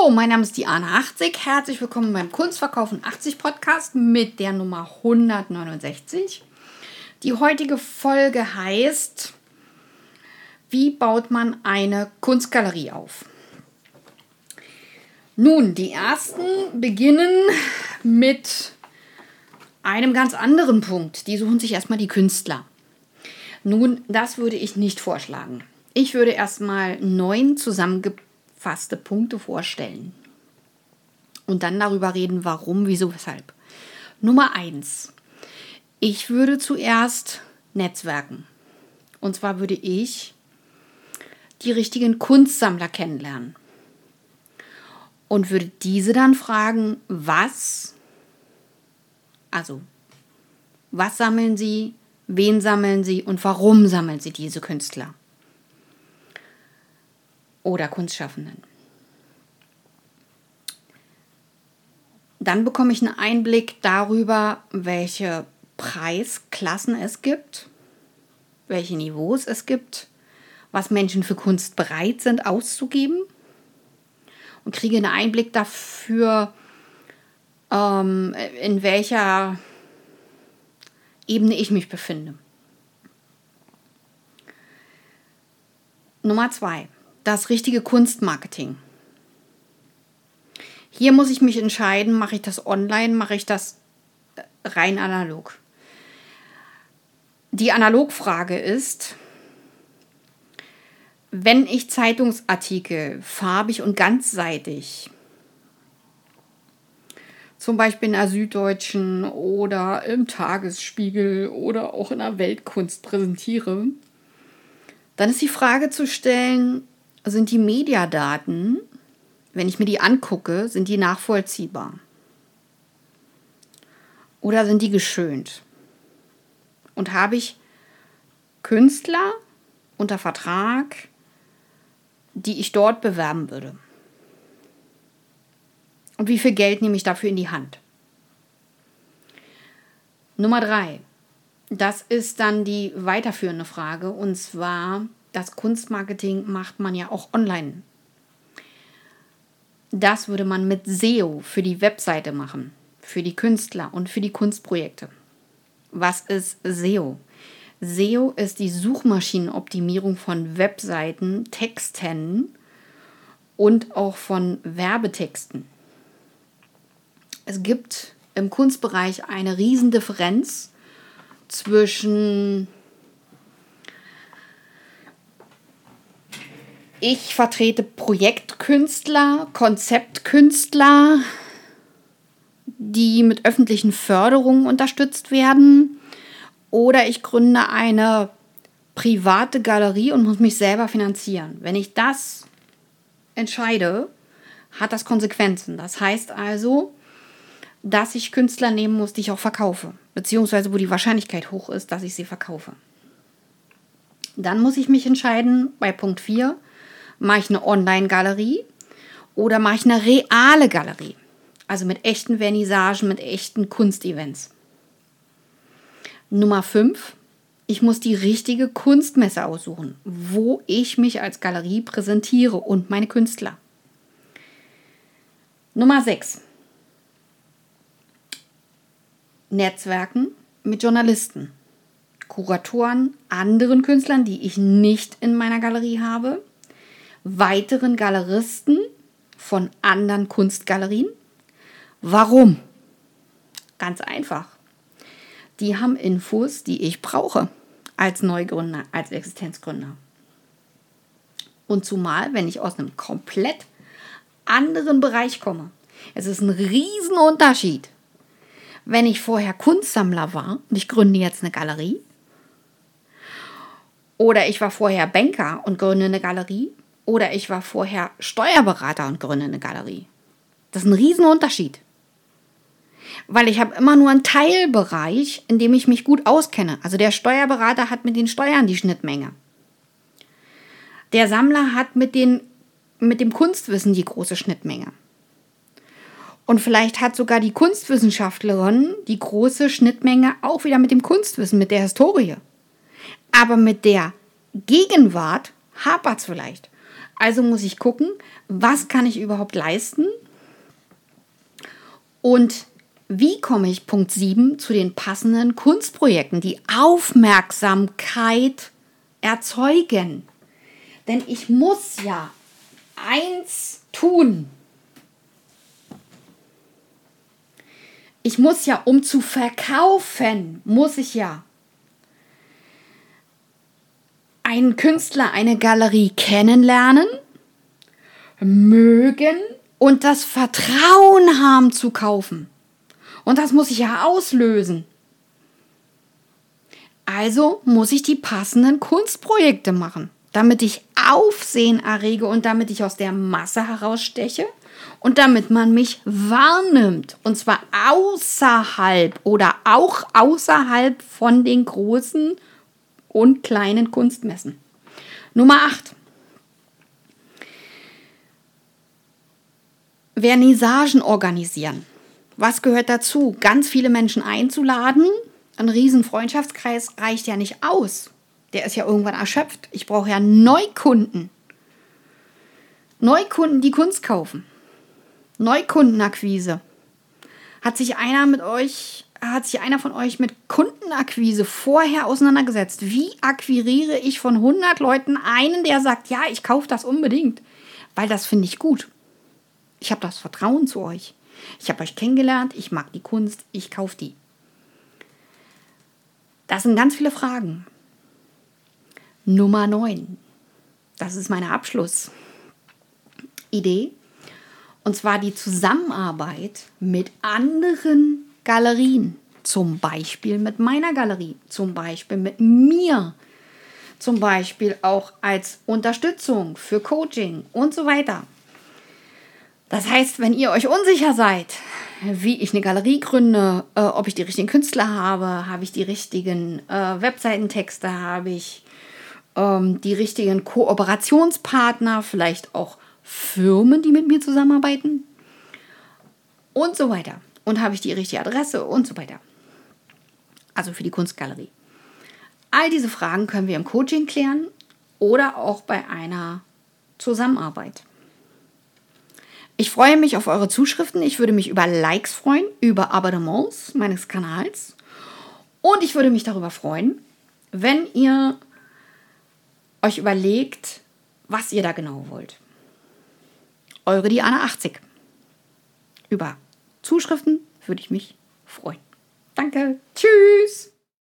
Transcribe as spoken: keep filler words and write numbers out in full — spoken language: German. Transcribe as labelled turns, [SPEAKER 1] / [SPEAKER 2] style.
[SPEAKER 1] Hallo, mein Name ist Diana achtzig. Herzlich willkommen beim Kunstverkaufen achtzig Podcast mit der Nummer hundertneunundsechzig. Die heutige Folge heißt: Wie baut man eine Kunstgalerie auf? Nun, die ersten beginnen mit einem ganz anderen Punkt. Die suchen sich erstmal die Künstler. Nun, das würde ich nicht vorschlagen. Ich würde erstmal neun zusammengefasste Punkte vorstellen und dann darüber reden, warum, wieso, weshalb. Nummer eins. Ich würde zuerst netzwerken. Und zwar würde ich die richtigen Kunstsammler kennenlernen und würde diese dann fragen, was, also was sammeln sie, wen sammeln sie und warum sammeln sie diese Künstler oder Kunstschaffenden. Dann bekomme ich einen Einblick darüber, welche Preisklassen es gibt, welche Niveaus es gibt, was Menschen für Kunst bereit sind auszugeben und kriege einen Einblick dafür, ähm, in welcher Ebene ich mich befinde. Nummer zwei. Das richtige Kunstmarketing. Hier muss ich mich entscheiden, mache ich das online, mache ich das rein analog. Die Analogfrage ist, wenn ich Zeitungsartikel farbig und ganzseitig, zum Beispiel in der Süddeutschen oder im Tagesspiegel oder auch in der Weltkunst präsentiere, dann ist die Frage zu stellen, sind die Mediadaten, wenn ich mir die angucke, sind die nachvollziehbar? Oder sind die geschönt? Und habe ich Künstler unter Vertrag, die ich dort bewerben würde? Und wie viel Geld nehme ich dafür in die Hand? Nummer drei. Das ist dann die weiterführende Frage. Und zwar, das Kunstmarketing macht man ja auch online. Das würde man mit S E O für die Webseite machen, für die Künstler und für die Kunstprojekte. Was ist S E O? S E O ist die Suchmaschinenoptimierung von Webseiten, Texten und auch von Werbetexten. Es gibt im Kunstbereich eine Riesendifferenz zwischen ich vertrete Projektkünstler, Konzeptkünstler, die mit öffentlichen Förderungen unterstützt werden, oder ich gründe eine private Galerie und muss mich selber finanzieren. Wenn ich das entscheide, hat das Konsequenzen. Das heißt also, dass ich Künstler nehmen muss, die ich auch verkaufe, beziehungsweise wo die Wahrscheinlichkeit hoch ist, dass ich sie verkaufe. Dann muss ich mich entscheiden, bei Punkt vier, mache ich eine Online-Galerie oder mache ich eine reale Galerie, also mit echten Vernissagen, mit echten Kunstevents. Nummer fünf, ich muss die richtige Kunstmesse aussuchen, wo ich mich als Galerie präsentiere und meine Künstler. Nummer sechs, Netzwerken mit Journalisten, Kuratoren, anderen Künstlern, die ich nicht in meiner Galerie habe, weiteren Galeristen von anderen Kunstgalerien. Warum? Ganz einfach. Die haben Infos, die ich brauche als Neugründer, als Existenzgründer. Und zumal, wenn ich aus einem komplett anderen Bereich komme. Es ist ein Riesenunterschied, wenn ich vorher Kunstsammler war und ich gründe jetzt eine Galerie, oder ich war vorher Banker und gründe eine Galerie, oder ich war vorher Steuerberater und gründe eine Galerie. Das ist ein Riesenunterschied. Weil ich habe immer nur einen Teilbereich, in dem ich mich gut auskenne. Also der Steuerberater hat mit den Steuern die Schnittmenge. Der Sammler hat mit, den, mit dem Kunstwissen die große Schnittmenge. Und vielleicht hat sogar die Kunstwissenschaftlerin die große Schnittmenge auch wieder mit dem Kunstwissen, mit der Historie. Aber mit der Gegenwart hapert es vielleicht. Also muss ich gucken, was kann ich überhaupt leisten und wie komme ich, Punkt sieben, zu den passenden Kunstprojekten, die Aufmerksamkeit erzeugen. Denn ich muss ja eins tun. Ich muss ja, um zu verkaufen, muss ich ja einen Künstler, eine Galerie kennenlernen, mögen und das Vertrauen haben zu kaufen. Und das muss ich ja auslösen. Also muss ich die passenden Kunstprojekte machen, damit ich Aufsehen errege und damit ich aus der Masse heraussteche und damit man mich wahrnimmt. Und zwar außerhalb oder auch außerhalb von den großen und kleinen Kunstmessen. Nummer acht. Vernissagen organisieren. Was gehört dazu? Ganz viele Menschen einzuladen. Ein riesen Freundschaftskreis reicht ja nicht aus. Der ist ja irgendwann erschöpft. Ich brauche ja Neukunden. Neukunden, die Kunst kaufen. Neukundenakquise. Hat sich einer mit euch, hat sich einer von euch mit Kundenakquise vorher auseinandergesetzt? Wie akquiriere ich von hundert Leuten einen, der sagt, ja, ich kaufe das unbedingt, weil das finde ich gut. Ich habe das Vertrauen zu euch. Ich habe euch kennengelernt, ich mag die Kunst, ich kaufe die. Das sind ganz viele Fragen. Nummer neun. Das ist meine Abschlussidee. Und zwar die Zusammenarbeit mit anderen Galerien. Zum Beispiel mit meiner Galerie. Zum Beispiel mit mir. Zum Beispiel auch als Unterstützung für Coaching und so weiter. Das heißt, wenn ihr euch unsicher seid, wie ich eine Galerie gründe, äh, ob ich die richtigen Künstler habe, habe ich die richtigen äh, Webseitentexte, habe ich ähm, die richtigen Kooperationspartner, vielleicht auch Firmen, die mit mir zusammenarbeiten und so weiter. Und habe ich die richtige Adresse und so weiter. Also für die Kunstgalerie. All diese Fragen können wir im Coaching klären oder auch bei einer Zusammenarbeit. Ich freue mich auf eure Zuschriften. Ich würde mich über Likes freuen, über Abonnements meines Kanals. Und ich würde mich darüber freuen, wenn ihr euch überlegt, was ihr da genau wollt. Eure Diana achtzig. Über Zuschriften würde ich mich freuen. Danke. Tschüss.